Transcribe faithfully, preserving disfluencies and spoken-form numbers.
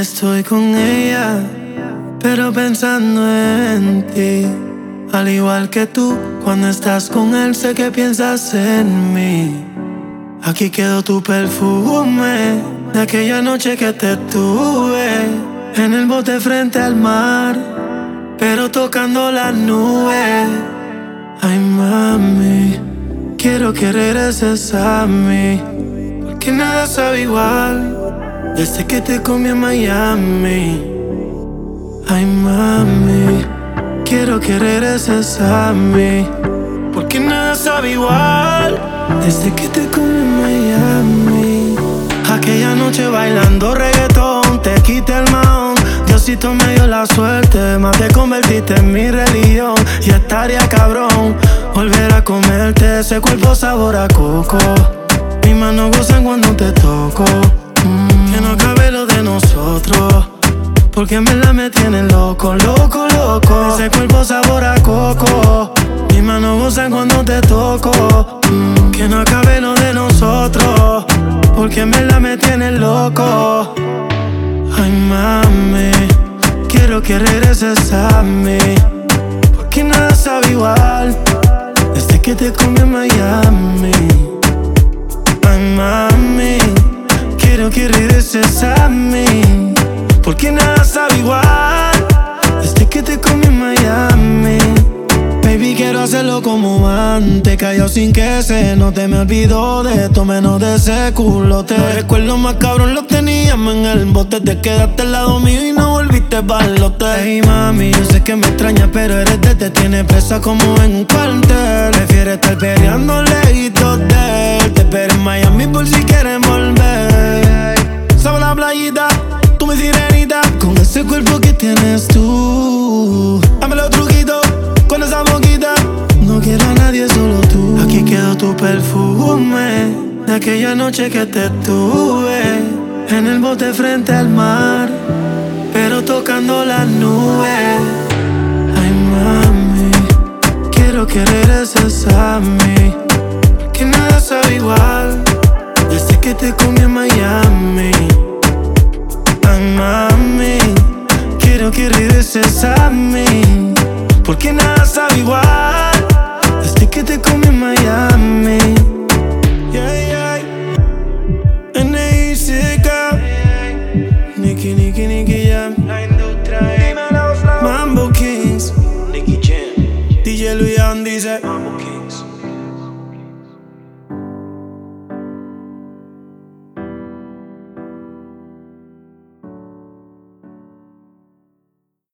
Estoy con ella, pero pensando en ti. Al igual que tú, cuando estás con él sé que piensas en mí. Aquí quedó tu perfume de aquella noche que te tuve en el bote frente al mar, pero tocando las nubes. Ay mami, quiero que regreses a mí, porque nada sabe igual desde que te comí en Miami. Ay mami, quiero que regreses a mí, porque nada sabe igual desde que te comí en Miami. Aquella noche bailando reggaetón, te quité el mahón. Diosito me dio la suerte, más te convertiste en mi religión. Y estaría cabrón volver a comerte ese cuerpo sabor a coco. Mis manos gozan cuando te toco. mm, Que no acabe lo de nosotros, porque en verdad me tiene loco, loco, loco. Ese cuerpo sabor a coco. Mis manos gozan cuando te toco. mm, Que no acabe lo de nosotros, porque en verdad me tiene loco. Ay mami, quiero que regreses a mí, porque nada sabe igual desde que te comí en Miami. Ay mami, quiero que regreses a mí, porque nada sabe igual desde que te comí en Miami. Baby, quiero hacerlo como antes, callado sin que se note. Me olvido de esto, menos de ese culote. Los recuerdos más cabrón los teníamos en el bote. Te quedaste al lado mío y no volviste pa'l lote. Hey mami, yo sé que me extrañas, pero eres de te tiene presa como en un cuartel. Prefiere estar peleando lejitos de él. Te espero en Miami por si quieres volver. Sabe la playita, tú mi sirenita, con ese cuerpo que tienes tú. Dame los truquitos con esa boquita, no quiero a nadie, solo tú. Aquí quedó tu perfume de aquella noche que te tuve en el bote frente al mar, pero tocando las nubes. Ay mami, quiero que regreses a mí, porque nada sabe igual desde que te comí en Miami. Ay mami, quiero que regreses a mí, porque nada sabe igual desde que te comí en Miami. Yeah, yeah. N I C K, Nicky, Nicky, Nicky Jam, Mambo Kings, Nicky Jam, D J Luyan dice Mambo Kings.